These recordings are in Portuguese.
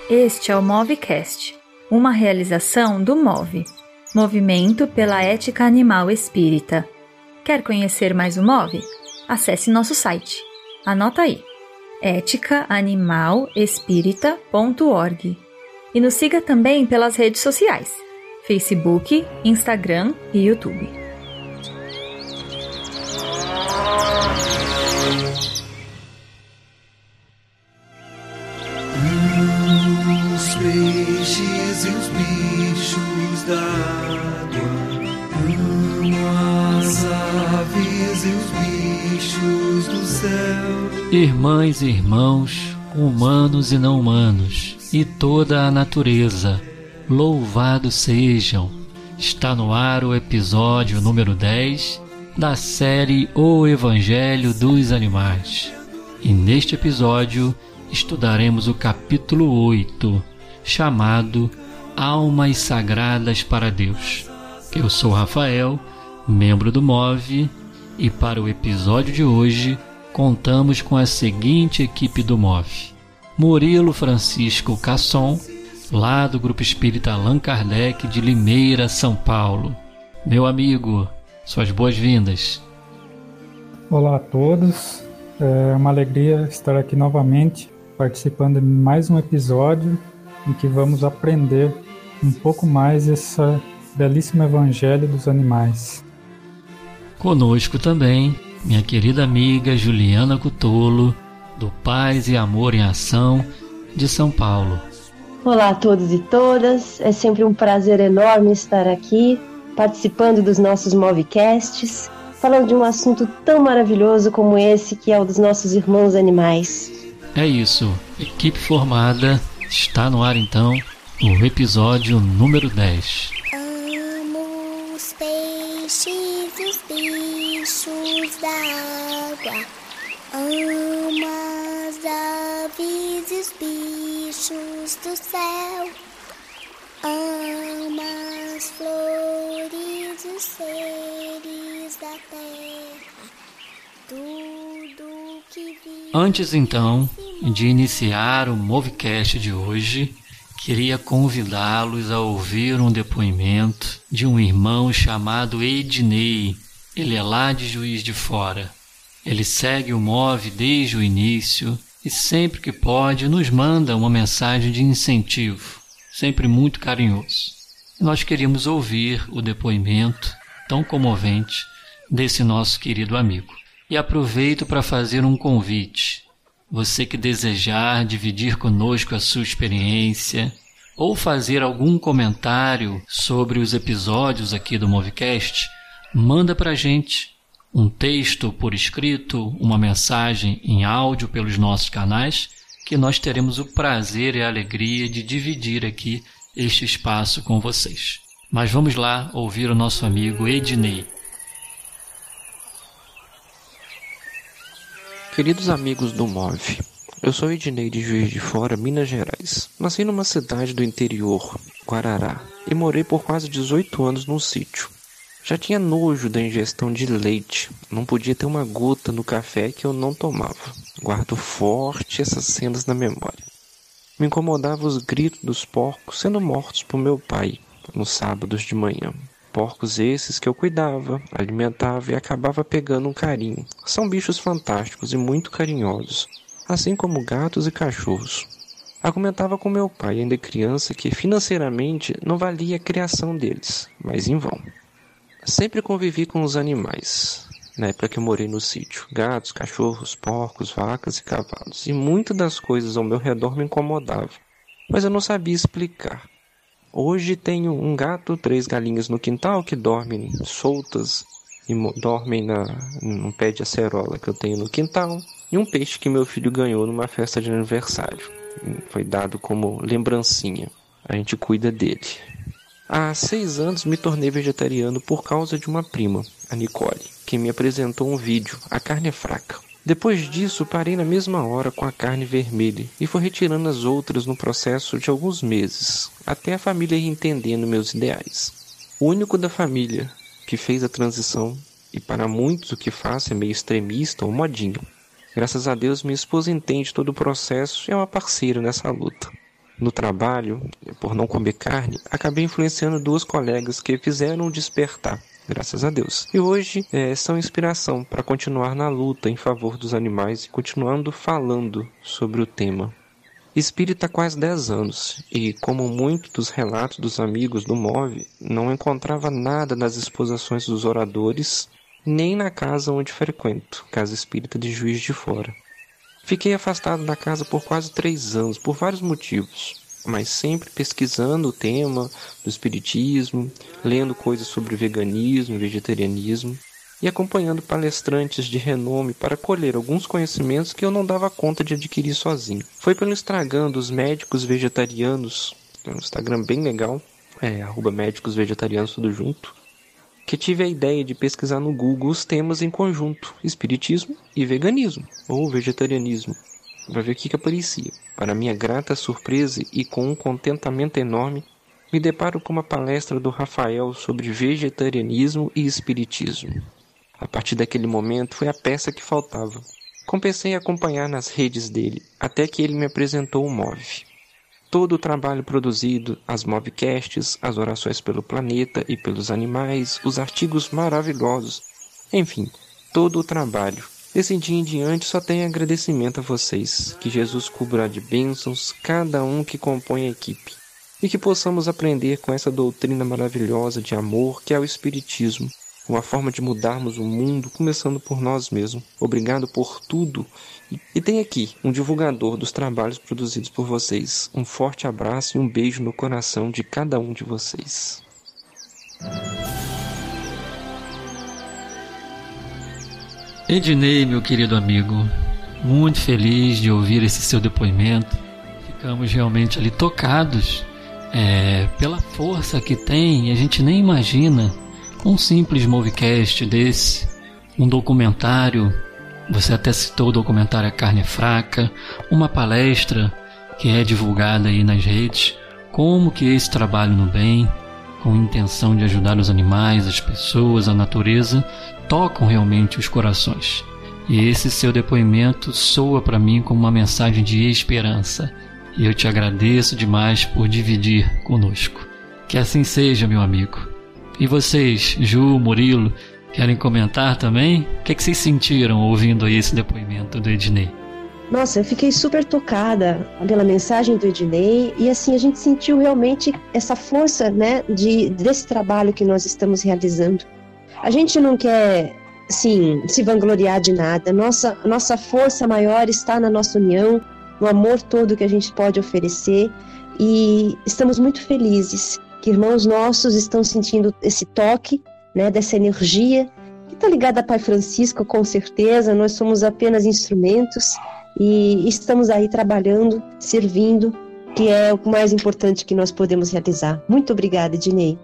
Este é o Movecast, uma realização do MOVE, Movimento pela Ética Animal Espírita. Quer conhecer mais o MOVE? Acesse nosso site. Anota aí, eticaanimalespirita.org. E nos siga também pelas redes sociais, Facebook, Instagram e YouTube. Os peixes e os bichos d'água, as aves e os bichos do céu. Irmãs e irmãos, humanos e não humanos, e toda a natureza, louvados sejam! Está no ar o episódio número 10 da série O Evangelho dos Animais. E neste episódio estudaremos o capítulo 8, chamado Almas Sagradas para Deus. Eu sou Rafael, membro do MOVE, e para o episódio de hoje contamos com a seguinte equipe do MOVE: Murilo Francisco Casson, lá do Grupo Espírita Allan Kardec de Limeira, São Paulo. Meu amigo, suas boas-vindas. Olá a todos, é uma alegria estar aqui novamente participando de mais um episódio em que vamos aprender um pouco mais esse belíssimo Evangelho dos Animais. Conosco também minha querida amiga Juliana Cutolo, do Paz e Amor em Ação de São Paulo. Olá a todos e todas, é sempre um prazer enorme estar aqui participando dos nossos Movecasts, falando de um assunto tão maravilhoso como esse que é o dos nossos irmãos animais. É isso, equipe formada, está no ar então o episódio número 10. Amo os peixes e os bichos da água, amo as aves e os bichos do céu, amo as flores e os seres da terra, tudo que vive. Antes então de iniciar o Movecast de hoje, queria convidá-los a ouvir um depoimento de um irmão chamado Ednei. Ele é lá de Juiz de Fora. Ele segue o MOVE desde o início e sempre que pode nos manda uma mensagem de incentivo, sempre muito carinhoso. Nós queríamos ouvir o depoimento tão comovente desse nosso querido amigo. E aproveito para fazer um convite. Você que desejar dividir conosco a sua experiência ou fazer algum comentário sobre os episódios aqui do Movecast, manda para a gente um texto por escrito, uma mensagem em áudio pelos nossos canais, que nós teremos o prazer e a alegria de dividir aqui este espaço com vocês. Mas vamos lá ouvir o nosso amigo Ednei. Queridos amigos do MOVE, eu sou Ednei de Juiz de Fora, Minas Gerais. Nasci numa cidade do interior, Guarará, e morei por quase 18 anos num sítio. Já tinha nojo da ingestão de leite, não podia ter uma gota no café que eu não tomava. Guardo forte essas cenas na memória. Me incomodava os gritos dos porcos sendo mortos por meu pai, nos sábados de manhã. Porcos esses que eu cuidava, alimentava e acabava pegando um carinho. São bichos fantásticos e muito carinhosos, assim como gatos e cachorros. Argumentava com meu pai, ainda criança, que financeiramente não valia a criação deles, mas em vão. Sempre convivi com os animais, na época que eu morei no sítio. Gatos, cachorros, porcos, vacas e cavalos. E muitas das coisas ao meu redor me incomodavam, mas eu não sabia explicar. Hoje tenho um gato, 3 galinhas no quintal que dormem soltas e dormem num pé de acerola que eu tenho no quintal. E um peixe que meu filho ganhou numa festa de aniversário. Foi dado como lembrancinha. A gente cuida dele. Há 6 anos me tornei vegetariano por causa de uma prima, a Nicole, que me apresentou um vídeo, A Carne é Fraca. Depois disso, parei na mesma hora com a carne vermelha e fui retirando as outras no processo de alguns meses, até a família ir entendendo meus ideais. O único da família que fez a transição, e para muitos o que faço é meio extremista ou modinho. Graças a Deus, minha esposa entende todo o processo e é uma parceira nessa luta. no trabalho, por não comer carne, acabei influenciando 2 colegas que fizeram despertar, graças a Deus. E hoje são inspiração para continuar na luta em favor dos animais e continuando falando sobre o tema. Espírita há quase 10 anos e, como muitos dos relatos dos amigos do MOV, não encontrava nada nas exposições dos oradores, nem na casa onde frequento, Casa Espírita de Juiz de Fora. Fiquei afastado da casa por quase 3 anos, por vários motivos, mas sempre pesquisando o tema do espiritismo, lendo coisas sobre veganismo e vegetarianismo e acompanhando palestrantes de renome para colher alguns conhecimentos que eu não dava conta de adquirir sozinho. Foi pelo Instagram dos médicos vegetarianos, é um Instagram bem legal, @médicosvegetarianos tudo junto, que tive a ideia de pesquisar no Google os temas em conjunto, espiritismo e veganismo, ou vegetarianismo, para ver o que aparecia. Para minha grata surpresa e com um contentamento enorme, me deparo com uma palestra do Rafael sobre vegetarianismo e espiritismo. A partir daquele momento foi a peça que faltava. Comecei a acompanhar nas redes dele, até que ele me apresentou o MOV. Todo o trabalho produzido, as Movcasts, as orações pelo planeta e pelos animais, os artigos maravilhosos, enfim, todo o trabalho. Desse dia em diante só tenho agradecimento a vocês, que Jesus cubra de bênçãos cada um que compõe a equipe, e que possamos aprender com essa doutrina maravilhosa de amor que é o Espiritismo, uma forma de mudarmos o mundo, começando por nós mesmos. Obrigado por tudo. E tem aqui um divulgador dos trabalhos produzidos por vocês. Um forte abraço e um beijo no coração de cada um de vocês. Ednei, meu querido amigo, muito feliz de ouvir esse seu depoimento. Ficamos realmente ali tocados pela força que tem, e a gente nem imagina um simples Movecast desse, um documentário, você até citou o documentário A Carne é Fraca, uma palestra que é divulgada aí nas redes, como que esse trabalho no bem, com intenção de ajudar os animais, as pessoas, a natureza, tocam realmente os corações. E esse seu depoimento soa para mim como uma mensagem de esperança. E eu te agradeço demais por dividir conosco. Que assim seja, meu amigo. E vocês, Ju, Murilo, querem comentar também? O que vocês sentiram ouvindo aí esse depoimento do Ednei? Nossa, eu fiquei super tocada pela mensagem do Ednei e assim a gente sentiu realmente essa força, né, desse trabalho que nós estamos realizando. A gente não quer, sim, se vangloriar de nada. Nossa força maior está na nossa união, no amor todo que a gente pode oferecer, e estamos muito felizes que irmãos nossos estão sentindo esse toque, né, dessa energia que está ligada a Pai Francisco, com certeza. Nós somos apenas instrumentos e estamos aí trabalhando, servindo, que é o mais importante que nós podemos realizar. Muito obrigada, Ednei.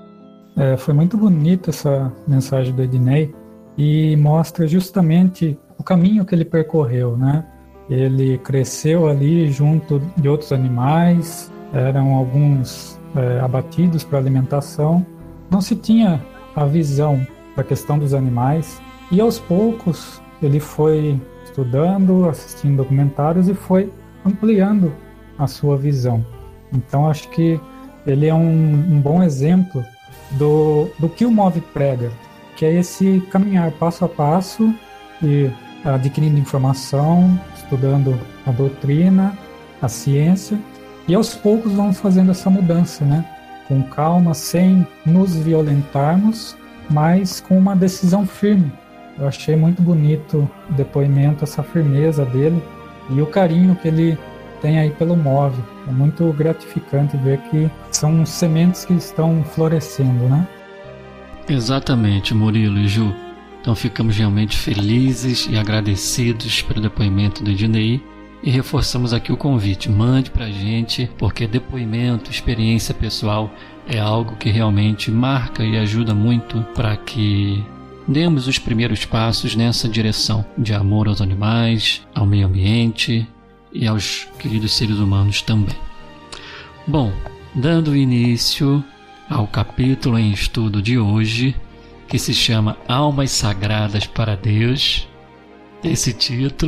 Foi muito bonita essa mensagem do Ednei e mostra justamente o caminho que ele percorreu, né? Ele cresceu ali junto de outros animais, eram alguns abatidos para alimentação, não se tinha a visão da questão dos animais, e aos poucos ele foi estudando, assistindo documentários e foi ampliando a sua visão. Então acho que ele é um bom exemplo do que o MOV prega, que é esse caminhar passo a passo e adquirindo informação, estudando a doutrina, a ciência, e aos poucos vamos fazendo essa mudança, né? Com calma, sem nos violentarmos, mas com uma decisão firme. Eu achei muito bonito o depoimento, essa firmeza dele e o carinho que ele tem aí pelo MOV. É muito gratificante ver que são sementes que estão florescendo, né? Exatamente, Murilo e Ju. Então ficamos realmente felizes e agradecidos pelo depoimento do Ednei e reforçamos aqui o convite. Mande pra gente, porque depoimento, experiência pessoal é algo que realmente marca e ajuda muito para que demos os primeiros passos nessa direção de amor aos animais, ao meio ambiente e aos queridos seres humanos também. Bom, dando início ao capítulo em estudo de hoje, que se chama Almas Sagradas para Deus. Esse título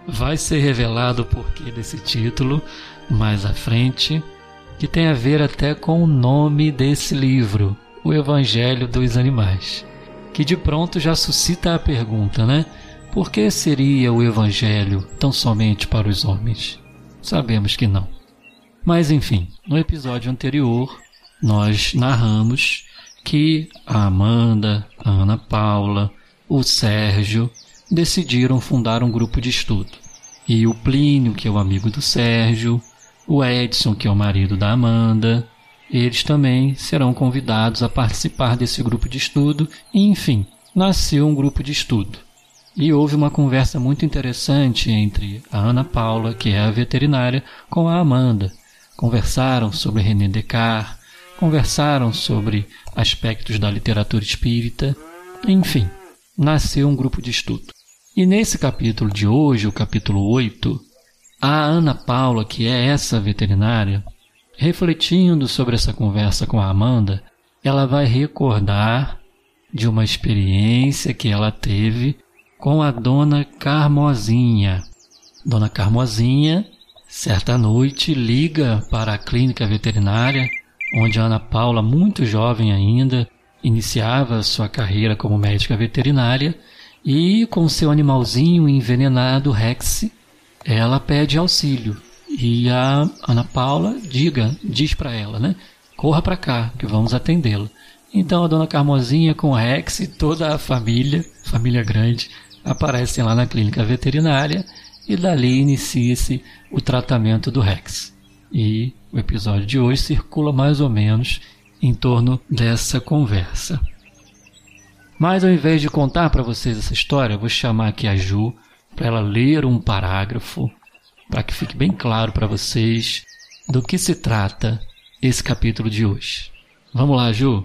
Vai ser revelado o porquê desse título mais à frente, que tem a ver até com o nome desse livro, O Evangelho dos Animais, que de pronto já suscita a pergunta, né? Por que seria o Evangelho tão somente para os homens? Sabemos que não. Mas enfim, no episódio anterior, nós narramos que a Amanda, a Ana Paula, o Sérgio decidiram fundar um grupo de estudo. E o Plínio, que é o amigo do Sérgio, o Edson, que é o marido da Amanda, eles também serão convidados a participar desse grupo de estudo e, enfim, nasceu um grupo de estudo. E houve uma conversa muito interessante entre a Ana Paula, que é a veterinária, com a Amanda. Conversaram sobre René Descartes, conversaram sobre aspectos da literatura espírita, enfim, nasceu um grupo de estudo. E nesse capítulo de hoje, o capítulo 8, a Ana Paula, que é essa veterinária, refletindo sobre essa conversa com a Amanda, ela vai recordar de uma experiência que ela teve com a Dona Carmozinha. Dona Carmozinha, certa noite, liga para a clínica veterinária, onde a Ana Paula, muito jovem ainda, iniciava sua carreira como médica veterinária, e com seu animalzinho envenenado, Rex, ela pede auxílio. E a Ana Paula diz para ela, né? Corra para cá, que vamos atendê-la. Então a Dona Carmozinha com o Rex e toda a família grande, aparecem lá na clínica veterinária e dali inicia-se o tratamento do Rex. E o episódio de hoje circula mais ou menos em torno dessa conversa. Mas ao invés de contar para vocês essa história, eu vou chamar aqui a Ju para ela ler um parágrafo para que fique bem claro para vocês do que se trata esse capítulo de hoje. Vamos lá, Ju?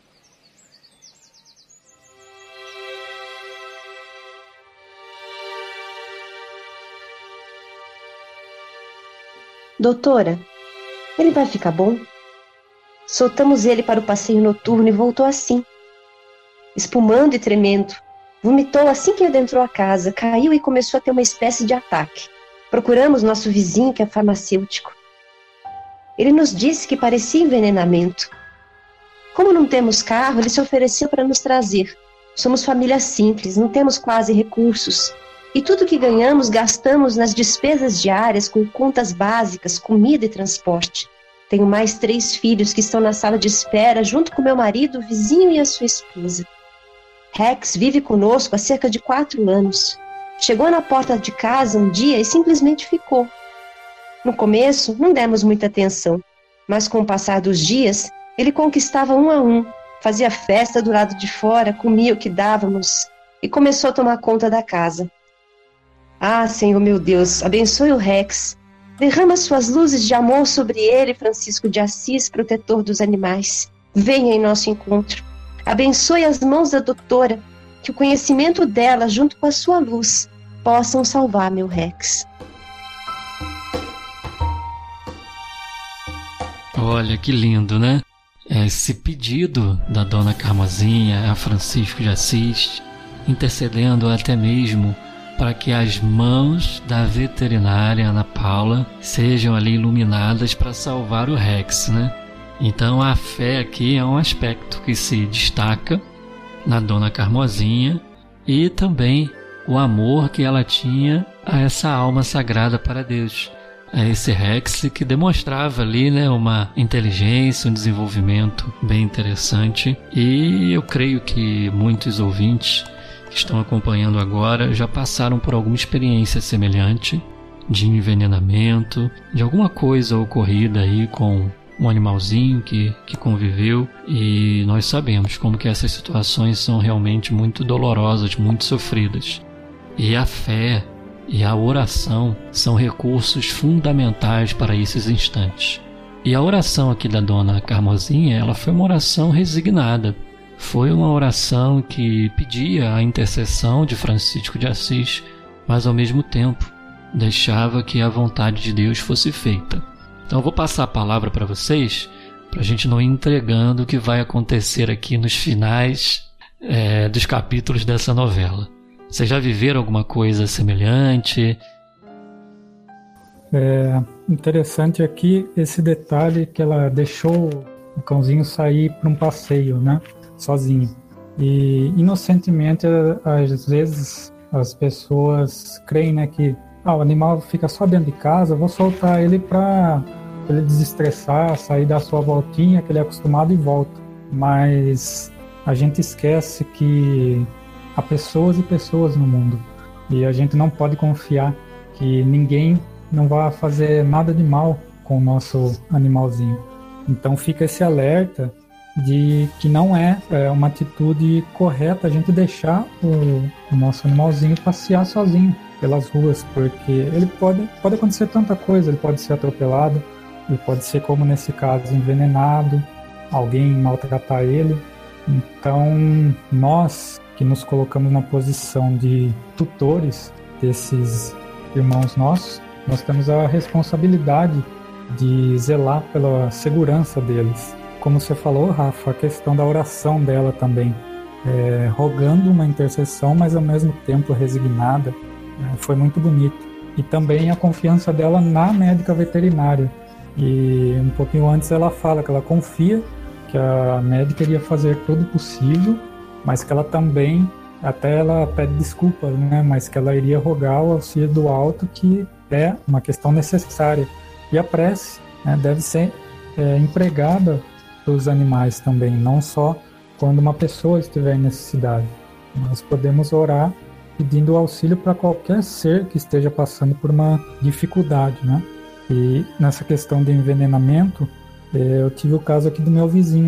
Doutora, ele vai ficar bom? Soltamos ele para o passeio noturno e voltou assim, espumando e tremendo. Vomitou assim que adentrou a casa, caiu e começou a ter uma espécie de ataque. Procuramos nosso vizinho, que é farmacêutico. Ele nos disse que parecia envenenamento. Como não temos carro, ele se ofereceu para nos trazer. Somos família simples, não temos quase recursos. E tudo que ganhamos gastamos nas despesas diárias com contas básicas, comida e transporte. Tenho mais 3 filhos que estão na sala de espera junto com meu marido, o vizinho e a sua esposa. Rex vive conosco há cerca de 4 anos. Chegou na porta de casa um dia e simplesmente ficou. No começo, não demos muita atenção, mas com o passar dos dias, ele conquistava um a um, fazia festa do lado de fora, comia o que dávamos e começou a tomar conta da casa. Ah, Senhor meu Deus, abençoe o Rex. Derrama suas luzes de amor sobre ele, Francisco de Assis, protetor dos animais. Venha em nosso encontro. Abençoe as mãos da doutora, que o conhecimento dela, junto com a sua luz, possam salvar meu Rex. Olha que lindo, né? Esse pedido da Dona Carmozinha a Francisco de Assis, intercedendo até mesmo para que as mãos da veterinária Ana Paula sejam ali iluminadas para salvar o Rex, né? Então a fé aqui é um aspecto que se destaca na Dona Carmozinha e também o amor que ela tinha a essa alma sagrada para Deus, a esse Rex que demonstrava ali, né, uma inteligência, um desenvolvimento bem interessante. E eu creio que muitos ouvintes que estão acompanhando agora já passaram por alguma experiência semelhante de envenenamento, de alguma coisa ocorrida aí com um animalzinho que conviveu, e nós sabemos como que essas situações são realmente muito dolorosas, muito sofridas. E a fé e a oração são recursos fundamentais para esses instantes. E a oração aqui da Dona Carmozinha, ela foi uma oração resignada. Foi uma oração que pedia a intercessão de Francisco de Assis, mas ao mesmo tempo deixava que a vontade de Deus fosse feita. Então eu vou passar a palavra para vocês, para a gente não ir entregando o que vai acontecer aqui nos finais dos capítulos dessa novela. Vocês já viveram alguma coisa semelhante? Interessante aqui esse detalhe que ela deixou o cãozinho sair para um passeio, né? Sozinho. E inocentemente, às vezes, as pessoas creem, né, que o animal fica só dentro de casa, vou soltar ele para ele desestressar, sair da sua voltinha, que ele é acostumado e volta. Mas a gente esquece que há pessoas e pessoas no mundo. E a gente não pode confiar que ninguém não vai fazer nada de mal com o nosso animalzinho. Então fica esse alerta de que não é uma atitude correta a gente deixar o nosso animalzinho passear sozinho pelas ruas, porque ele pode acontecer tanta coisa, ele pode ser atropelado, ele pode ser, como nesse caso, envenenado, alguém maltratar ele. Então nós que nos colocamos na posição de tutores desses irmãos nossos, nós temos a responsabilidade de zelar pela segurança deles. Como você falou, Rafa, a questão da oração dela também, rogando uma intercessão, mas ao mesmo tempo resignada, foi muito bonito. E também a confiança dela na médica veterinária. E um pouquinho antes ela fala que ela confia que a médica iria fazer tudo possível, mas que ela também, até ela pede desculpas, né? Mas que ela iria rogar o auxílio do alto, que é uma questão necessária. E a prece, né, deve ser empregada pelos animais também, não só quando uma pessoa estiver em necessidade. Nós podemos orar pedindo auxílio para qualquer ser que esteja passando por uma dificuldade, né? E nessa questão de envenenamento, eu tive o caso aqui do meu vizinho.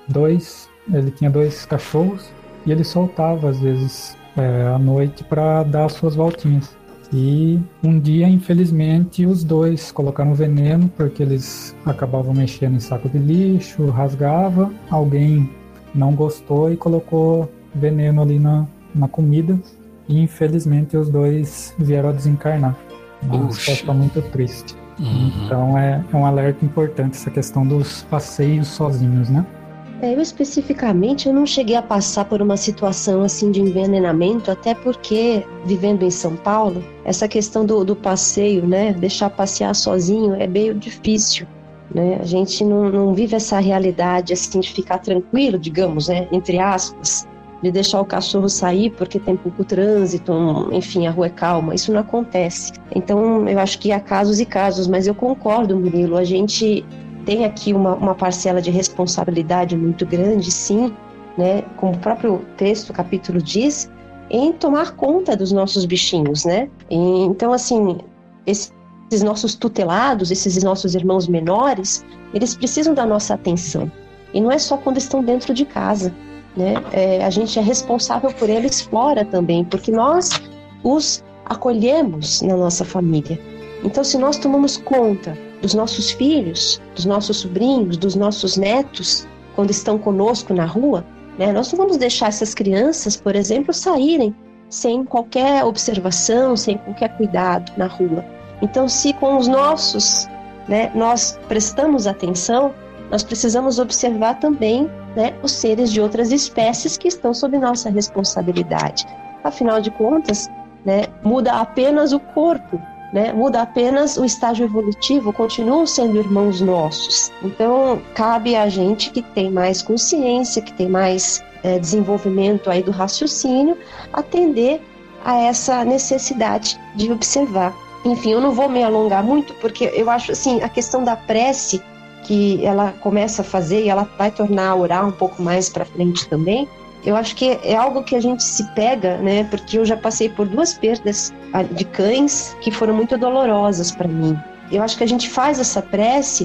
Ele tinha 2 cachorros e ele soltava às vezes à noite para dar as suas voltinhas. E um dia, infelizmente, os 2 colocaram veneno porque eles acabavam mexendo em saco de lixo, rasgava, alguém não gostou e colocou veneno ali na comida, e infelizmente os 2 vieram a desencarnar. Uma situação muito triste. Então é um alerta importante essa questão dos passeios sozinhos, né? Eu especificamente eu não cheguei a passar por uma situação assim de envenenamento, até porque, vivendo em São Paulo, essa questão do passeio, né, deixar passear sozinho é meio difícil, né? A gente não vive essa realidade assim de ficar tranquilo, digamos, né, entre aspas, de deixar o cachorro sair porque tem pouco trânsito, enfim, a rua é calma. Isso não acontece. Então eu acho que há casos e casos, mas eu concordo, Murilo, a gente tem aqui uma parcela de responsabilidade muito grande, sim, né, como o próprio texto, o capítulo diz, em tomar conta dos nossos bichinhos, né? Então, assim, esses nossos tutelados, esses nossos irmãos menores, eles precisam da nossa atenção. E não é só quando estão dentro de casa, né? A gente é responsável por eles fora também, porque nós os acolhemos na nossa família. Então, se nós tomamos conta dos nossos filhos, dos nossos sobrinhos, dos nossos netos, quando estão conosco na rua, né, nós não vamos deixar essas crianças, por exemplo, saírem sem qualquer observação, sem qualquer cuidado na rua. Então, se com os nossos, né, nós prestamos atenção, nós precisamos observar também, né, os seres de outras espécies que estão sob nossa responsabilidade. Afinal de contas, né, muda apenas o corpo, né, muda apenas o estágio evolutivo, continuam sendo irmãos nossos. Então, cabe a gente que tem mais consciência, que tem mais desenvolvimento aí do raciocínio, atender a essa necessidade de observar. Enfim, eu não vou me alongar muito, porque eu acho assim, a questão da prece, que ela começa a fazer e ela vai tornar a orar um pouco mais para frente também, eu acho que é algo que a gente se pega, né? Porque eu já passei por 2 perdas de cães que foram muito dolorosas para mim. Eu acho que a gente faz essa prece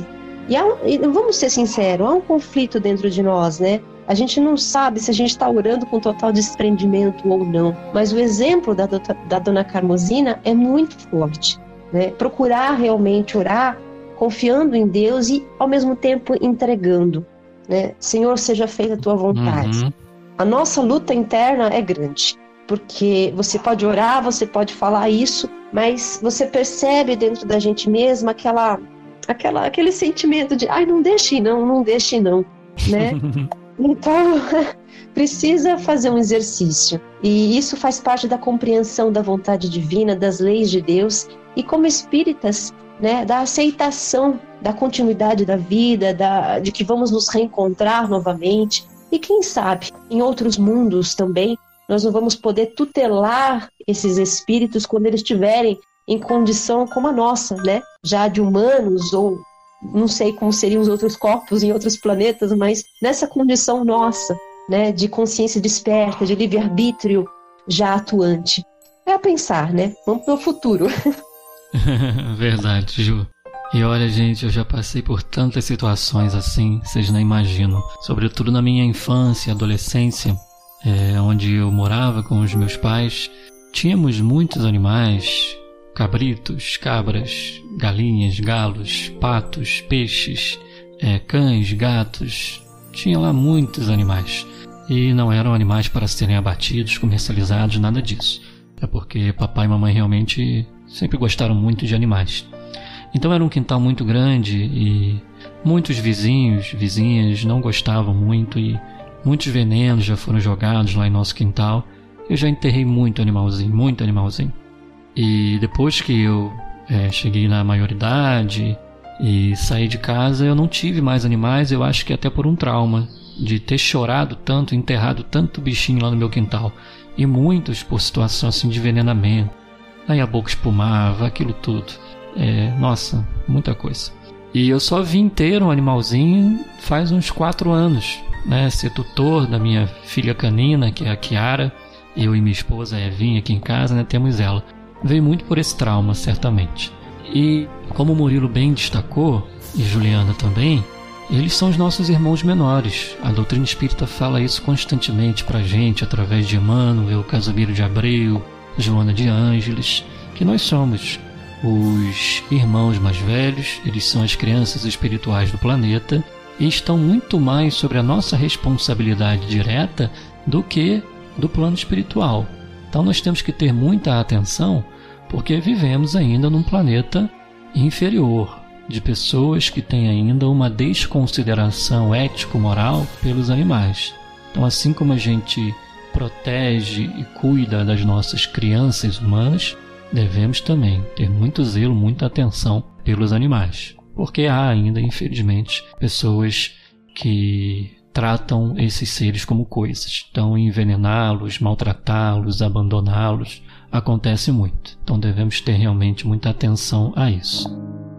e vamos ser sinceros, há um conflito dentro de nós, né? A gente não sabe se a gente está orando com total desprendimento ou não, mas o exemplo da Dona Carmosina é muito forte, né? Procurar realmente orar confiando em Deus e ao mesmo tempo entregando, né? Senhor, seja feita a tua vontade. A nossa luta interna é grande, porque você pode orar, você pode falar isso, mas você percebe dentro da gente mesma aquele sentimento de não deixe não, né? Então, precisa fazer um exercício. E isso faz parte da compreensão da vontade divina, das leis de Deus, e como espíritas, né, da aceitação da continuidade da vida, de que vamos nos reencontrar novamente. E quem sabe, em outros mundos também, nós não vamos poder tutelar esses espíritos quando eles estiverem em condição como a nossa, né? Já de humanos, ou não sei como seriam os outros corpos em outros planetas, mas nessa condição nossa, né? De consciência desperta, de livre-arbítrio já atuante. É a pensar, né? Vamos para o futuro. Verdade, Ju. E olha, gente, eu já passei por tantas situações assim, vocês não imaginam. Sobretudo na minha infância e adolescência, onde eu morava com os meus pais, tínhamos muitos animais, cabritos, cabras, galinhas, galos, patos, peixes, cães, gatos. Tinha lá muitos animais. E não eram animais para serem abatidos, comercializados, nada disso. É porque papai e mamãe realmente sempre gostaram muito de animais. Então era um quintal muito grande e muitos vizinhos, vizinhas não gostavam muito e muitos venenos já foram jogados lá em nosso quintal. Eu já enterrei muito animalzinho. E depois que eu cheguei na maioridade e saí de casa, eu não tive mais animais, eu acho que até por um trauma de ter chorado tanto, enterrado tanto bichinho lá no meu quintal. E muitos por situação assim de envenenamento. Aí a boca espumava, aquilo tudo. Nossa, muita coisa. E eu só vim ter um animalzinho faz uns 4 anos, né? Ser tutor da minha filha canina, que é a Kiara. Eu e minha esposa Evinha aqui em casa, né? Temos ela. Veio muito por esse trauma, certamente. E como o Murilo bem destacou, e Juliana também, eles são os nossos irmãos menores. A doutrina espírita fala isso constantemente pra gente, através de Emmanuel, Casimiro de Abreu, Joana de Ângeles, que nós somos os irmãos mais velhos, eles são as crianças espirituais do planeta e estão muito mais sobre a nossa responsabilidade direta do que do plano espiritual. Então nós temos que ter muita atenção, porque vivemos ainda num planeta inferior, de pessoas que têm ainda uma desconsideração ético-moral pelos animais. Então, assim como a gente protege e cuida das nossas crianças humanas, devemos também ter muito zelo, muita atenção pelos animais. Porque há ainda, infelizmente, pessoas que tratam esses seres como coisas. Então, envenená-los, maltratá-los, abandoná-los, acontece muito. Então, devemos ter realmente muita atenção a isso.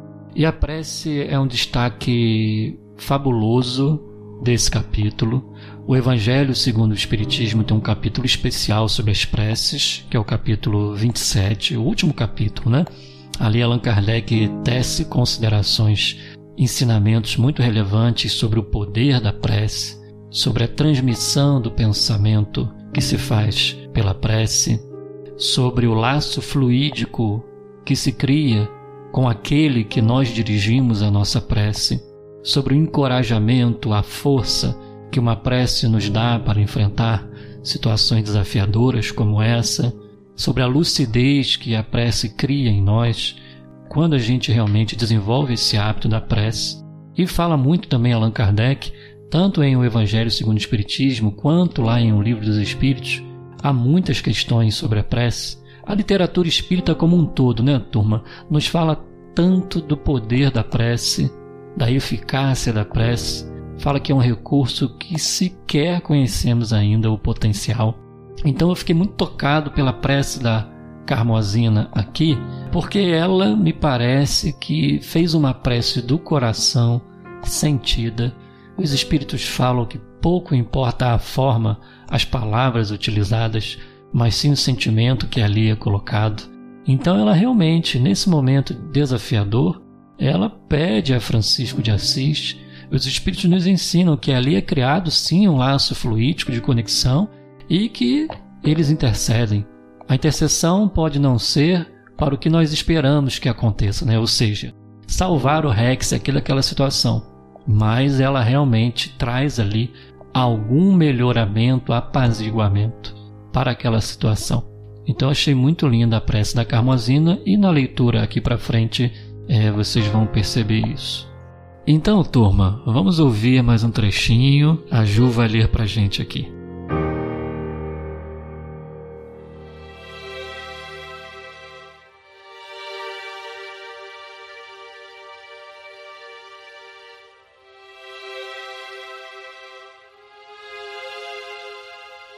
E a prece é um destaque fabuloso desse capítulo. O Evangelho segundo o Espiritismo tem um capítulo especial sobre as preces, que é o capítulo 27, o último capítulo, né? Ali Allan Kardec tece considerações, ensinamentos muito relevantes sobre o poder da prece, sobre a transmissão do pensamento que se faz pela prece, sobre o laço fluídico que se cria com aquele que nós dirigimos a nossa prece, sobre o encorajamento, a força que uma prece nos dá para enfrentar situações desafiadoras como essa, sobre a lucidez que a prece cria em nós quando a gente realmente desenvolve esse hábito da prece. E fala muito também Allan Kardec, tanto em O Evangelho segundo o Espiritismo, quanto lá em O Livro dos Espíritos, há muitas questões sobre a prece. A literatura espírita como um todo, né, turma, nos fala tanto do poder da prece, da eficácia da prece, fala que é um recurso que sequer conhecemos ainda o potencial. Então eu fiquei muito tocado pela prece da Carmosina aqui, porque ela me parece que fez uma prece do coração, sentida. Os espíritos falam que pouco importa a forma, as palavras utilizadas, mas sim o sentimento que ali é colocado. Então ela realmente, nesse momento desafiador, ela pede a Francisco de Assis. Os espíritos nos ensinam que ali é criado sim um laço fluídico de conexão e que eles intercedem. A intercessão pode não ser para o que nós esperamos que aconteça, né? Ou seja, salvar o Rex daquela situação, mas ela realmente traz ali algum melhoramento, apaziguamento para aquela situação. Então achei muito linda a prece da Carmosina e na leitura aqui para frente vocês vão perceber isso. Então, turma, vamos ouvir mais um trechinho. A Ju vai ler para a gente aqui.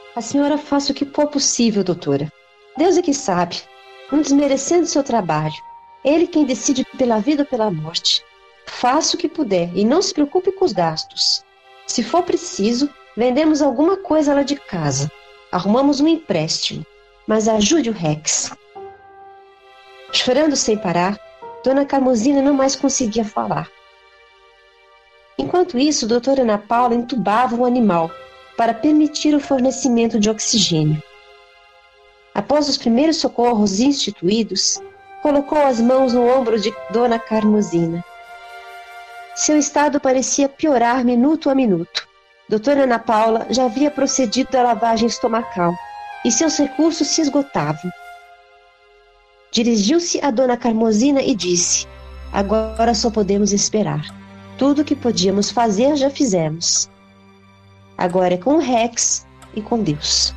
A senhora faça o que for possível, doutora. Deus é que sabe, não desmerecendo seu trabalho. Ele quem decide pela vida ou pela morte. Faça o que puder e não se preocupe com os gastos. Se for preciso, vendemos alguma coisa lá de casa. Arrumamos um empréstimo. Mas ajude o Rex. Chorando sem parar, Dona Carmosina não mais conseguia falar. Enquanto isso, doutora Ana Paula entubava o animal para permitir o fornecimento de oxigênio. Após os primeiros socorros instituídos, colocou as mãos no ombro de Dona Carmosina. Seu estado parecia piorar minuto a minuto. Doutora Ana Paula já havia procedido à lavagem estomacal e seus recursos se esgotavam. Dirigiu-se a Dona Carmosina e disse: agora só podemos esperar. Tudo o que podíamos fazer já fizemos. Agora é com o Rex e com Deus.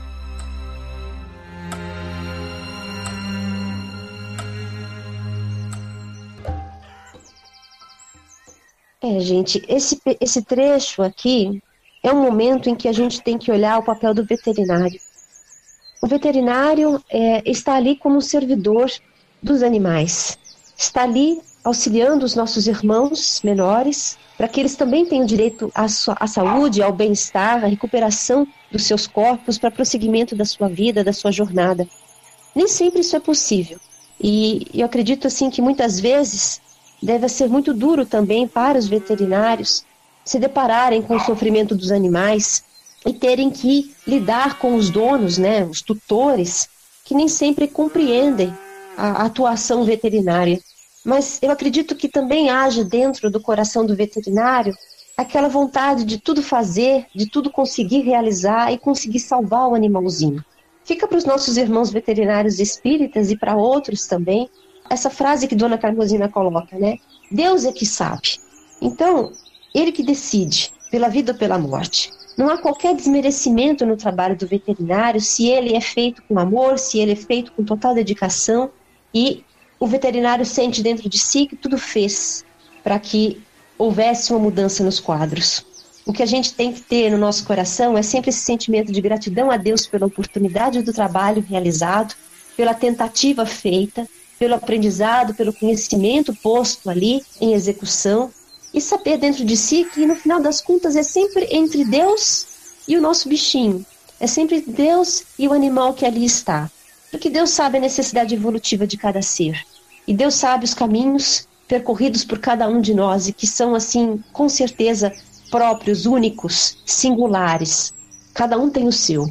Gente, esse trecho aqui é um momento em que a gente tem que olhar o papel do veterinário. O veterinário está ali como servidor dos animais. Está ali auxiliando os nossos irmãos menores, para que eles também tenham direito à saúde, ao bem-estar, à recuperação dos seus corpos, para prosseguimento da sua vida, da sua jornada. Nem sempre isso é possível. E eu acredito assim que muitas vezes deve ser muito duro também para os veterinários se depararem com o sofrimento dos animais e terem que lidar com os donos, né, os tutores, que nem sempre compreendem a atuação veterinária. Mas eu acredito que também haja dentro do coração do veterinário aquela vontade de tudo fazer, de tudo conseguir realizar e conseguir salvar o animalzinho. Fica para os nossos irmãos veterinários espíritas e para outros também essa frase que Dona Carmosina coloca, né? Deus é que sabe. Então, Ele que decide pela vida ou pela morte. Não há qualquer desmerecimento no trabalho do veterinário se ele é feito com amor, se ele é feito com total dedicação, e o veterinário sente dentro de si que tudo fez para que houvesse uma mudança nos quadros. O que a gente tem que ter no nosso coração é sempre esse sentimento de gratidão a Deus pela oportunidade do trabalho realizado, pela tentativa feita, pelo aprendizado, pelo conhecimento posto ali em execução, e saber dentro de si que no final das contas é sempre entre Deus e o nosso bichinho. É sempre Deus e o animal que ali está. Porque Deus sabe a necessidade evolutiva de cada ser. E Deus sabe os caminhos percorridos por cada um de nós e que são, assim, com certeza próprios, únicos, singulares. Cada um tem o seu.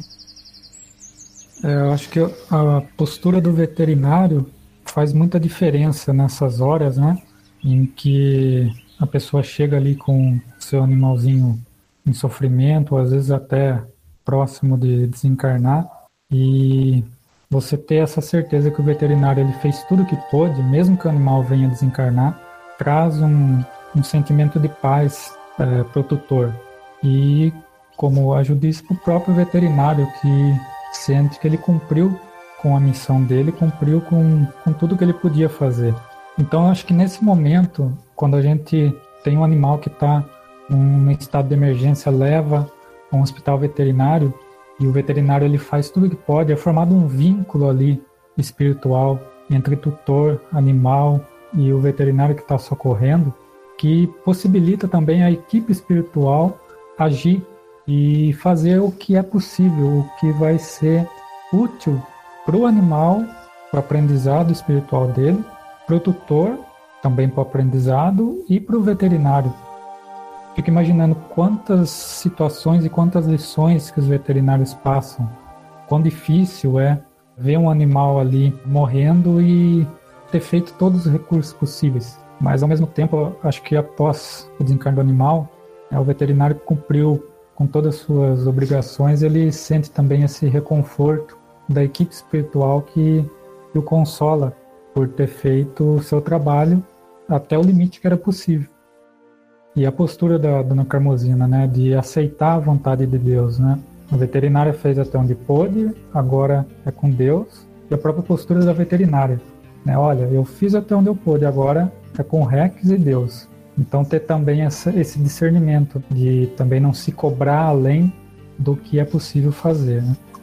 Eu acho que a postura do veterinário faz muita diferença nessas horas, né? Em que a pessoa chega ali com seu animalzinho em sofrimento, ou às vezes até próximo de desencarnar, e você ter essa certeza que o veterinário ele fez tudo o que pôde, mesmo que o animal venha desencarnar, traz um sentimento de paz para o tutor. E, como a Ju disse, para o próprio veterinário, que sente que ele cumpriu com a missão dele, cumpriu com tudo que ele podia fazer. Então, eu acho que nesse momento, quando a gente tem um animal que está em estado de emergência, leva a um hospital veterinário, e o veterinário ele faz tudo o que pode, é formado um vínculo ali espiritual entre tutor, animal e o veterinário que está socorrendo, que possibilita também a equipe espiritual agir e fazer o que é possível, o que vai ser útil para o animal, para o aprendizado espiritual dele, para o tutor, também para o aprendizado, e para o veterinário. Fico imaginando quantas situações e quantas lições que os veterinários passam. Quão difícil é ver um animal ali morrendo e ter feito todos os recursos possíveis. Mas, ao mesmo tempo, acho que após o desencarne do animal, o veterinário cumpriu com todas as suas obrigações, ele sente também esse reconforto da equipe espiritual que o consola por ter feito o seu trabalho até o limite que era possível. E a postura da Dona Carmosina, né, de aceitar a vontade de Deus, né? A veterinária fez até onde pôde, agora é com Deus. E a própria postura da veterinária, né? Olha, eu fiz até onde eu pude, agora é com o Rex e Deus. Então ter também esse discernimento de também não se cobrar além do que é possível fazer, né?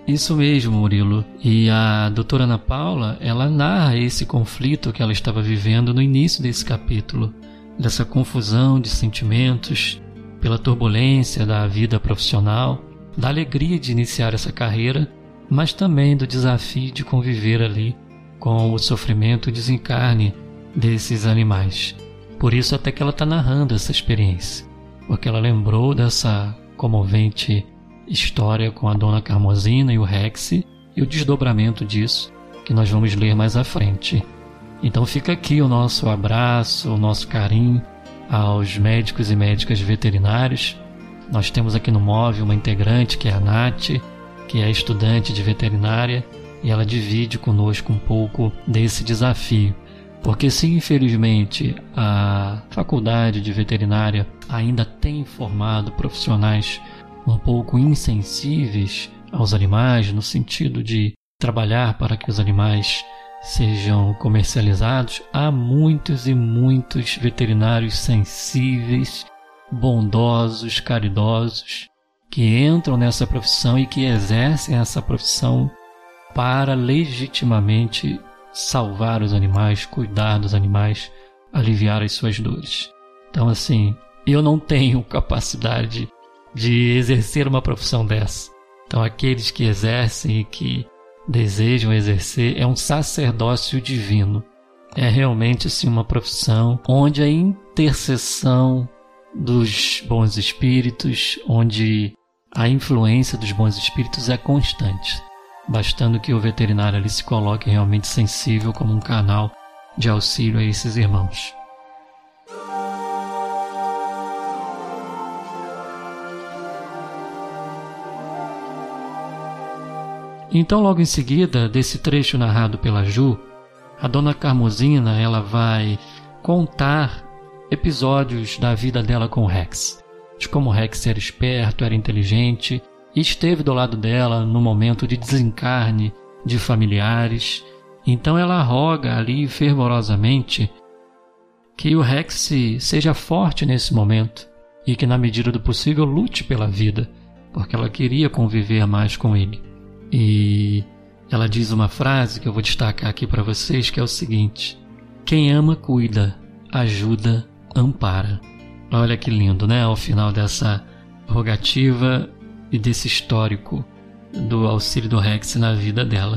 Isso mesmo, Murilo. E a doutora Ana Paula, ela narra esse conflito que ela estava vivendo no início desse capítulo, dessa confusão de sentimentos, pela turbulência da vida profissional, da alegria de iniciar essa carreira, mas também do desafio de conviver ali com o sofrimento e desencarne desses animais. Por isso até que ela está narrando essa experiência, porque ela lembrou dessa comovente história com a Dona Carmosina e o Rex e o desdobramento disso que nós vamos ler mais à frente. Então fica aqui o nosso abraço, o nosso carinho aos médicos e médicas veterinários. Nós temos aqui no MOV uma integrante que é a Nath, que é estudante de veterinária, e ela divide conosco um pouco desse desafio. Porque se infelizmente a faculdade de veterinária ainda tem formado profissionais um pouco insensíveis aos animais, no sentido de trabalhar para que os animais sejam comercializados, há muitos e muitos veterinários sensíveis, bondosos, caridosos, que entram nessa profissão e que exercem essa profissão para legitimamente salvar os animais, cuidar dos animais, aliviar as suas dores. Então, assim, eu não tenho capacidade de exercer uma profissão dessa. Então, aqueles que exercem e que desejam exercer, é um sacerdócio divino. É realmente assim, uma profissão onde a intercessão dos bons espíritos, onde a influência dos bons espíritos é constante, bastando que o veterinário ali se coloque realmente sensível como um canal de auxílio a esses irmãos. Então, logo em seguida, desse trecho narrado pela Ju, a Dona Carmosina ela vai contar episódios da vida dela com o Rex, de como o Rex era esperto, era inteligente e esteve do lado dela no momento de desencarne de familiares. Então ela roga ali fervorosamente que o Rex seja forte nesse momento e que na medida do possível lute pela vida, porque ela queria conviver mais com ele. E ela diz uma frase que eu vou destacar aqui para vocês, que é o seguinte: quem ama, cuida, ajuda, ampara. Olha que lindo, né? Ao final dessa rogativa e desse histórico do auxílio do Rex na vida dela.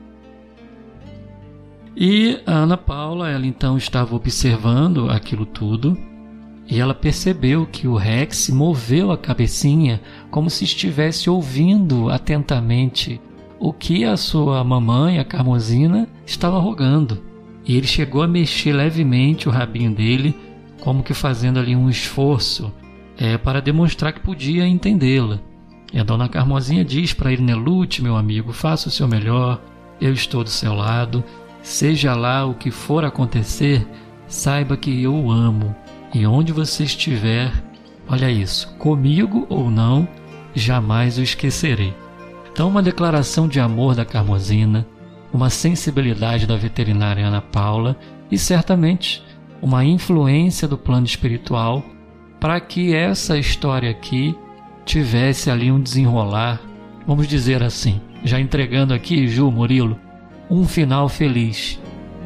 E a Ana Paula, ela então estava observando aquilo tudo e ela percebeu que o Rex moveu a cabecinha como se estivesse ouvindo atentamente o que a sua mamãe, a Carmosina, estava rogando. E ele chegou a mexer levemente o rabinho dele, como que fazendo ali um esforço para demonstrar que podia entendê-la. E a Dona Carmosinha diz para ele: lute, meu amigo, faça o seu melhor, eu estou do seu lado, seja lá o que for acontecer, saiba que eu o amo, e onde você estiver, olha isso, comigo ou não, jamais o esquecerei. Então, uma declaração de amor da Carmosina, uma sensibilidade da veterinária Ana Paula e certamente uma influência do plano espiritual para que essa história aqui tivesse ali um desenrolar, vamos dizer assim, já entregando aqui, Ju, Murilo, um final feliz.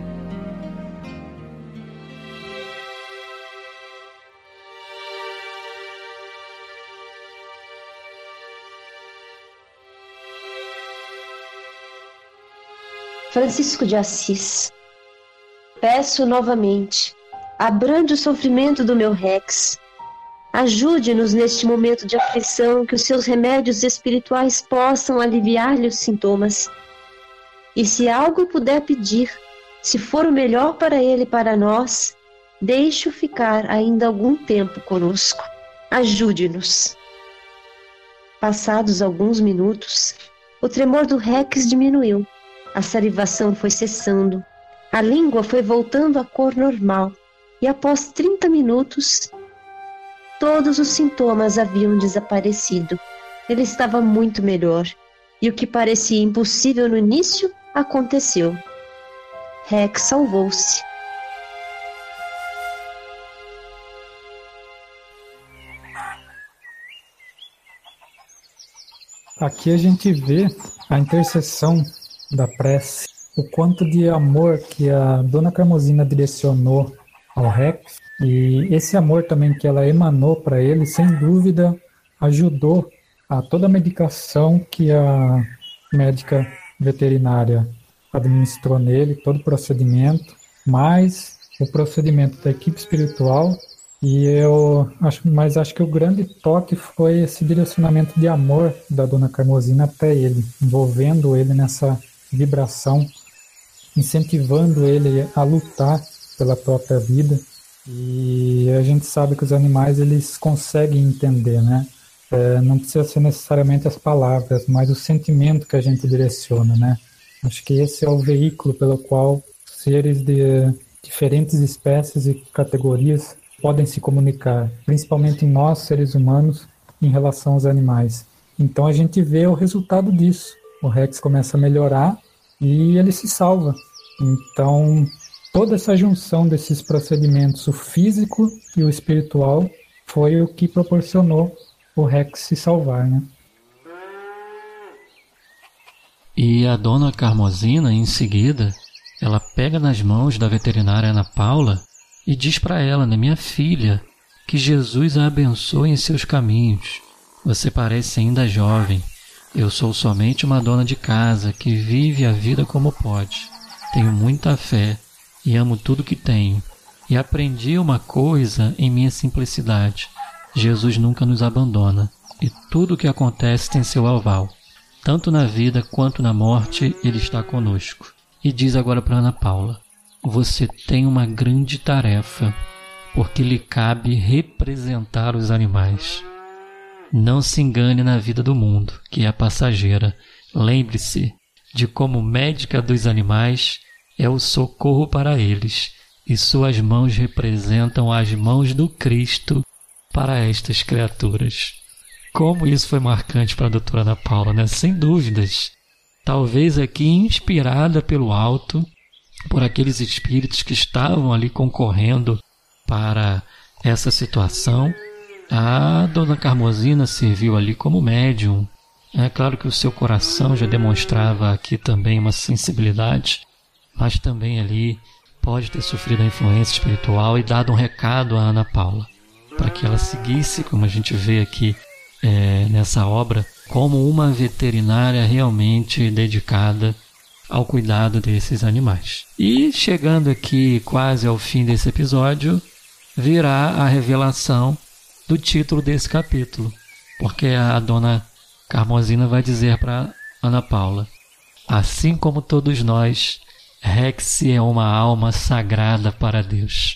Francisco de Assis, peço novamente, abrande o sofrimento do meu Rex. Ajude-nos neste momento de aflição, que os seus remédios espirituais possam aliviar-lhe os sintomas. E se algo puder pedir, se for o melhor para ele e para nós, deixe-o ficar ainda algum tempo conosco. Ajude-nos. Passados alguns minutos, o tremor do Rex diminuiu. A salivação foi cessando, a língua foi voltando à cor normal e após 30 minutos, todos os sintomas haviam desaparecido. Ele estava muito melhor e o que parecia impossível no início aconteceu. Rex salvou-se. Aqui a gente vê a intercessão da prece, o quanto de amor que a Dona Carmosina direcionou ao Rex, e esse amor também que ela emanou para ele, sem dúvida, ajudou a toda a medicação que a médica veterinária administrou nele, todo o procedimento, mais o procedimento da equipe espiritual. E acho que o grande toque foi esse direcionamento de amor da Dona Carmosina até ele, envolvendo ele nessa vibração, incentivando ele a lutar pela própria vida. E a gente sabe que os animais, eles conseguem entender, né? Não precisa ser necessariamente as palavras, mas o sentimento que a gente direciona, né? Acho que esse é o veículo pelo qual seres de diferentes espécies e categorias podem se comunicar, principalmente nós, seres humanos, em relação aos animais. Então a gente vê o resultado disso. O Rex começa a melhorar e ele se salva. Então, toda essa junção desses procedimentos, o físico e o espiritual, foi o que proporcionou o Rex se salvar, né? E a Dona Carmosina, em seguida, ela pega nas mãos da veterinária Ana Paula e diz para ela, né, minha filha, que Jesus a abençoe em seus caminhos. Você parece ainda jovem. Eu sou somente uma dona de casa que vive a vida como pode. Tenho muita fé e amo tudo que tenho. E aprendi uma coisa em minha simplicidade. Jesus nunca nos abandona. E tudo o que acontece tem seu aval. Tanto na vida quanto na morte, Ele está conosco. E diz agora para Ana Paula, você tem uma grande tarefa, porque lhe cabe representar os animais. Não se engane na vida do mundo, que é passageira. Lembre-se de como médica dos animais é o socorro para eles, e suas mãos representam as mãos do Cristo para estas criaturas. Como isso foi marcante para a doutora Ana Paula, né? Sem dúvidas. Talvez aqui inspirada pelo alto, por aqueles espíritos que estavam ali concorrendo para essa situação, a Dona Carmosina serviu ali como médium. É claro que o seu coração já demonstrava aqui também uma sensibilidade, mas também ali pode ter sofrido a influência espiritual e dado um recado a Ana Paula, para que ela seguisse, como a gente vê aqui nessa obra, como uma veterinária realmente dedicada ao cuidado desses animais. E chegando aqui quase ao fim desse episódio, virá a revelação do título desse capítulo, porque a Dona Carmosina vai dizer para Ana Paula, assim como todos nós, Rex é uma alma sagrada para Deus.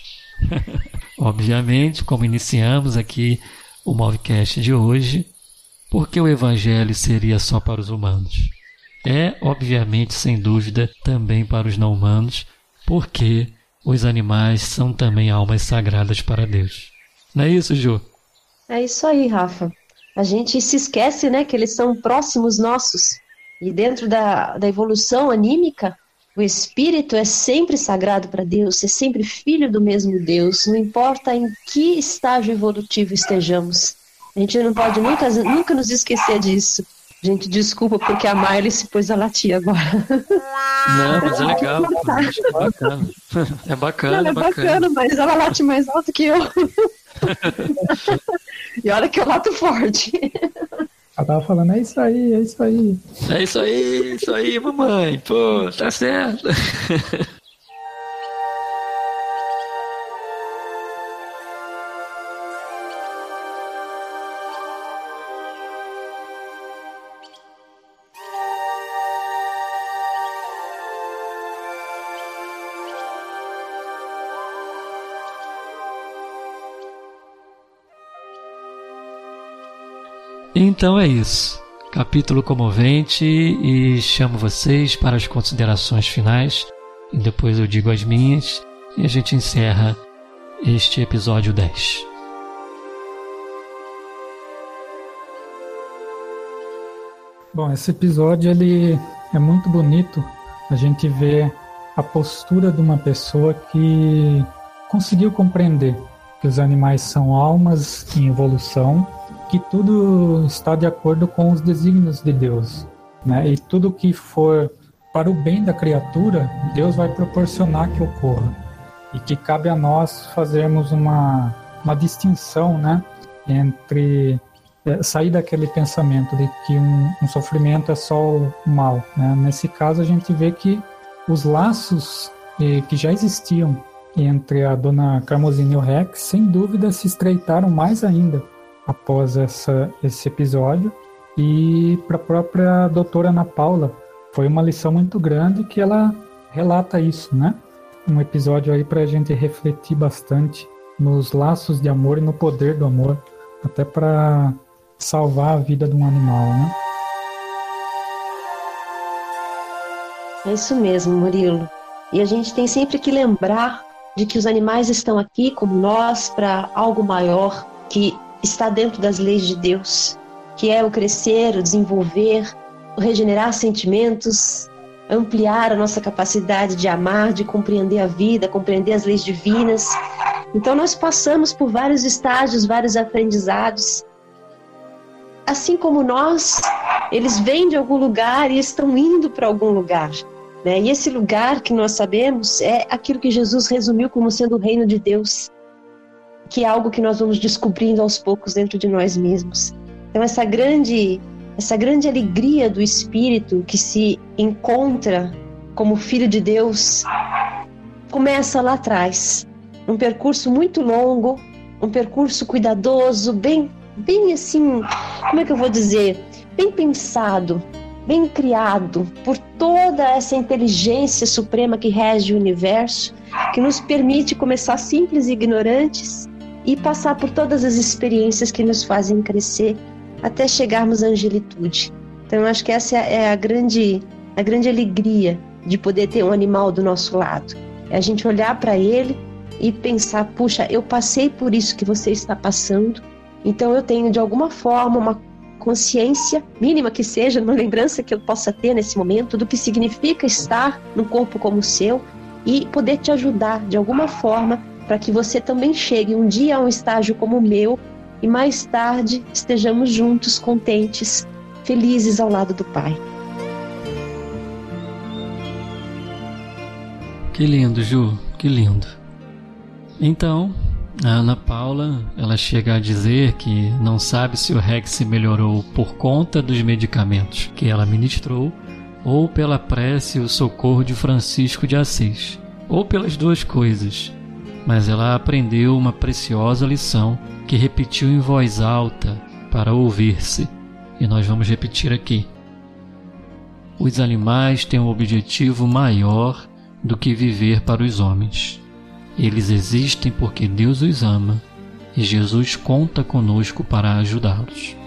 Obviamente, como iniciamos aqui o Movecast de hoje, porque o Evangelho seria só para os humanos? Obviamente, sem dúvida, também para os não humanos, porque os animais são também almas sagradas para Deus. Não é isso, Ju? É isso aí, Rafa. A gente se esquece, né, que eles são próximos nossos. E dentro da evolução anímica, o espírito é sempre sagrado para Deus, é sempre filho do mesmo Deus, não importa em que estágio evolutivo estejamos. A gente não pode nunca nos esquecer disso. Gente, desculpa porque a Miley se pôs a latir agora. Não, mas é legal. É bacana. É bacana, não, é bacana, mas ela late mais alto que eu. E olha que eu lato forte. Ela tava falando, é isso aí, é isso aí. É isso aí, mamãe. Pô, tá certo. Então é isso. Capítulo comovente, e chamo vocês para as considerações finais e depois eu digo as minhas e a gente encerra este episódio 10. Bom, esse episódio ele é muito bonito. A gente vê a postura de uma pessoa que conseguiu compreender que os animais são almas em evolução, que tudo está de acordo com os desígnios de Deus. né? E tudo que for para o bem da criatura, Deus vai proporcionar que ocorra. E que cabe a nós fazermos uma distinção, né? Entre sair daquele pensamento de que um sofrimento é só o mal, né? Nesse caso, a gente vê que os laços que já existiam entre a dona Carmosine e o Rex, sem dúvida, se estreitaram mais ainda após esse episódio. E para a própria doutora Ana Paula, foi uma lição muito grande que ela relata isso, né? Um episódio aí para a gente refletir bastante nos laços de amor e no poder do amor, até para salvar a vida de um animal, né? É isso mesmo, Murilo. E a gente tem sempre que lembrar de que os animais estão aqui como nós para algo maior que está dentro das leis de Deus, que é o crescer, o desenvolver, o regenerar sentimentos, ampliar a nossa capacidade de amar, de compreender a vida, compreender as leis divinas. Então nós passamos por vários estágios, vários aprendizados. Assim como nós, eles vêm de algum lugar e estão indo para algum lugar, né? E esse lugar que nós sabemos é aquilo que Jesus resumiu como sendo o reino de Deus, que é algo que nós vamos descobrindo aos poucos dentro de nós mesmos. Então essa grande alegria do Espírito que se encontra como Filho de Deus começa lá atrás, um percurso muito longo, um percurso cuidadoso, bem assim, como é que eu vou dizer, bem pensado, bem criado por toda essa inteligência suprema que rege o universo, que nos permite começar simples e ignorantes e passar por todas as experiências que nos fazem crescer até chegarmos à angelitude. Então eu acho que essa é a grande alegria de poder ter um animal do nosso lado. É a gente olhar para ele e pensar, puxa, eu passei por isso que você está passando, então eu tenho de alguma forma uma consciência, mínima que seja, uma lembrança que eu possa ter nesse momento do que significa estar num corpo como o seu e poder te ajudar de alguma forma para que você também chegue um dia a um estágio como o meu e mais tarde estejamos juntos, contentes, felizes ao lado do Pai. Que lindo, Ju, que lindo. Então, a Ana Paula, ela chega a dizer que não sabe se o Rex melhorou por conta dos medicamentos que ela ministrou ou pela prece e o socorro de Francisco de Assis, ou pelas duas coisas. Mas ela aprendeu uma preciosa lição que repetiu em voz alta para ouvir-se, e nós vamos repetir aqui. Os animais têm um objetivo maior do que viver para os homens. Eles existem porque Deus os ama e Jesus conta conosco para ajudá-los.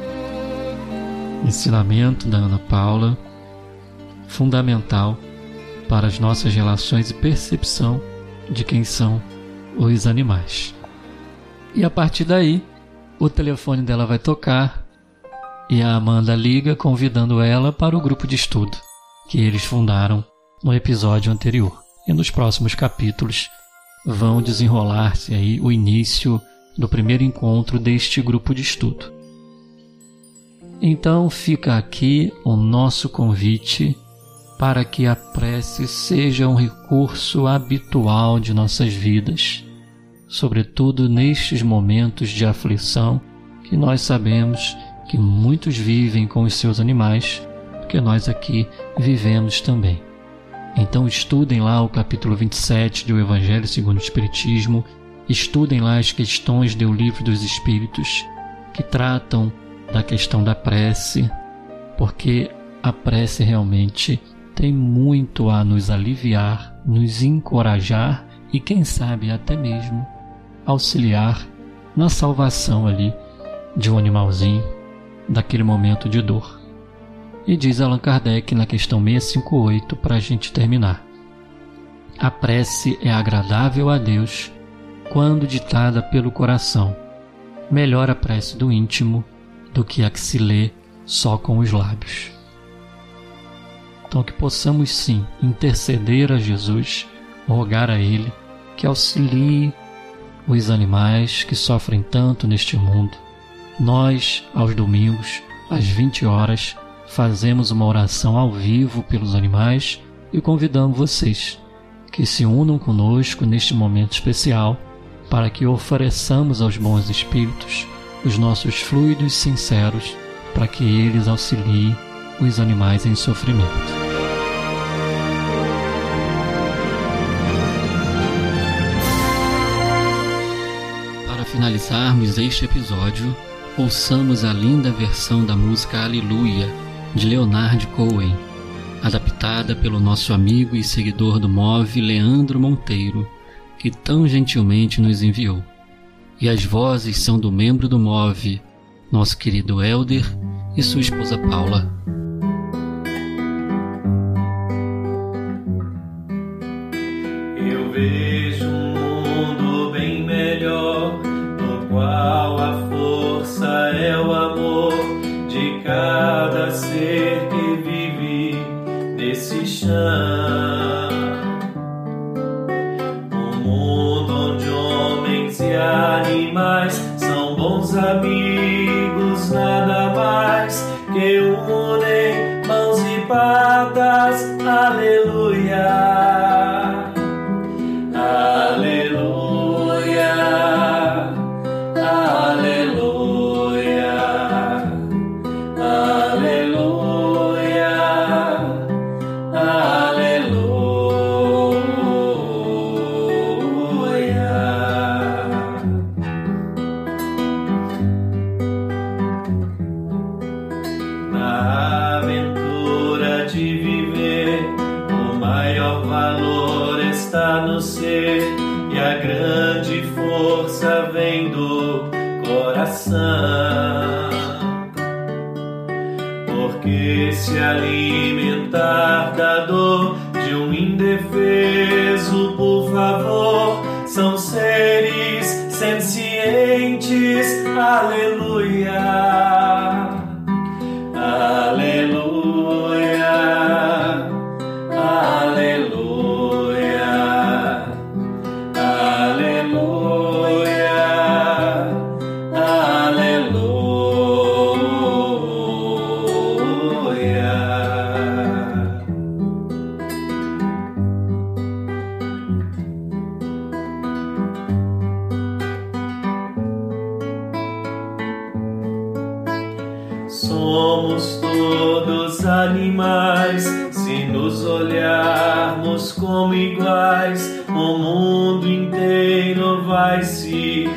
Ensinamento da Ana Paula, fundamental para as nossas relações e percepção de quem são os animais. E a partir daí, o telefone dela vai tocar e a Amanda liga convidando ela para o grupo de estudo que eles fundaram no episódio anterior. E nos próximos capítulos vão desenrolar-se aí o início do primeiro encontro deste grupo de estudo. Então fica aqui o nosso convite para que a prece seja um recurso habitual de nossas vidas, sobretudo nestes momentos de aflição que nós sabemos que muitos vivem com os seus animais, porque nós aqui vivemos também. Então estudem lá o capítulo 27 do Evangelho segundo o Espiritismo, estudem lá as questões do Livro dos Espíritos, que tratam da questão da prece, porque a prece realmente tem muito a nos aliviar, nos encorajar e, quem sabe, até mesmo auxiliar na salvação ali de um animalzinho, daquele momento de dor. E diz Allan Kardec na questão 658, para a gente terminar: a prece é agradável a Deus quando ditada pelo coração. Melhor a prece do íntimo do que a que se lê só com os lábios. Então que possamos sim interceder a Jesus, rogar a Ele que auxilie os animais que sofrem tanto neste mundo. Nós, aos domingos, às 20 horas, fazemos uma oração ao vivo pelos animais e convidamos vocês que se unam conosco neste momento especial para que ofereçamos aos bons espíritos os nossos fluidos sinceros para que eles auxiliem os animais em sofrimento. Para finalizarmos este episódio, ouçamos a linda versão da música Aleluia, de Leonard Cohen, adaptada pelo nosso amigo e seguidor do MOV, Leandro Monteiro, que tão gentilmente nos enviou. E as vozes são do membro do MOV, nosso querido Helder, e sua esposa Paula. Eu vejo um mundo bem melhor, no qual a força é o amor de cada ser que vive nesse chão. Um mundo onde homens e animais são bons amigos, nada mais que unem mãos e patas. Aleluia, aleluia, aleluia, aleluia, aleluia. Na aventura de viver, o maior valor está no ser, e a grande força vem do coração. Porque se alimentar da dor de um indefeso, por favor, são seres sencientes. Aleluia, aleluia, aleluia, aleluia, aleluia. Somos todos animais, se nos olharmos como iguais, o mundo inteiro vai se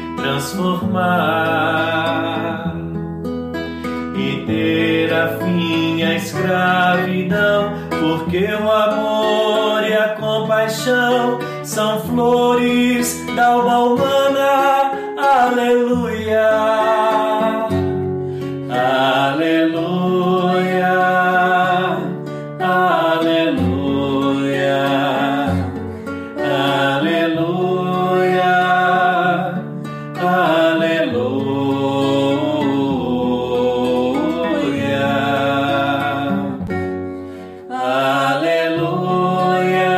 transformar e ter a fim a escravidão, porque o amor e a compaixão são flores da alma humana. Aleluia, aleluia, aleluia, aleluia, aleluia, aleluia,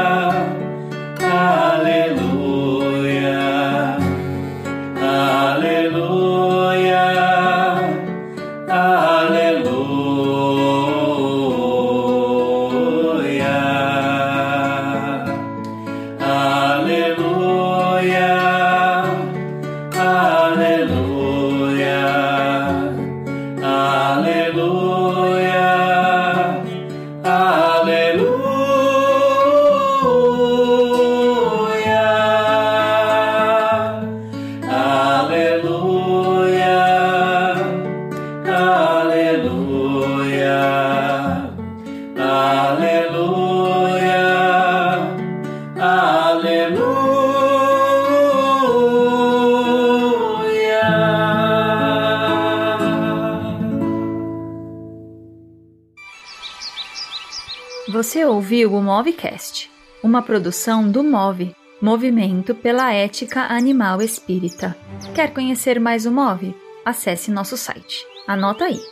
Você ouviu o MOVcast, uma produção do MOV, Movimento pela Ética Animal Espírita. Quer conhecer mais o MOV? Acesse nosso site. Anota aí,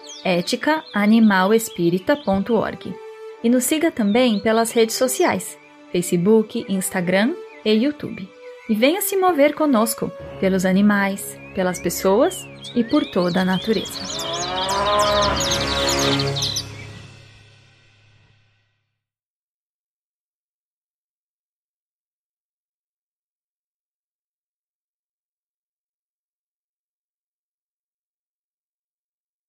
eticaanimalespírita.org. E nos siga também pelas redes sociais, Facebook, Instagram e YouTube. E venha se mover conosco, pelos animais, pelas pessoas e por toda a natureza.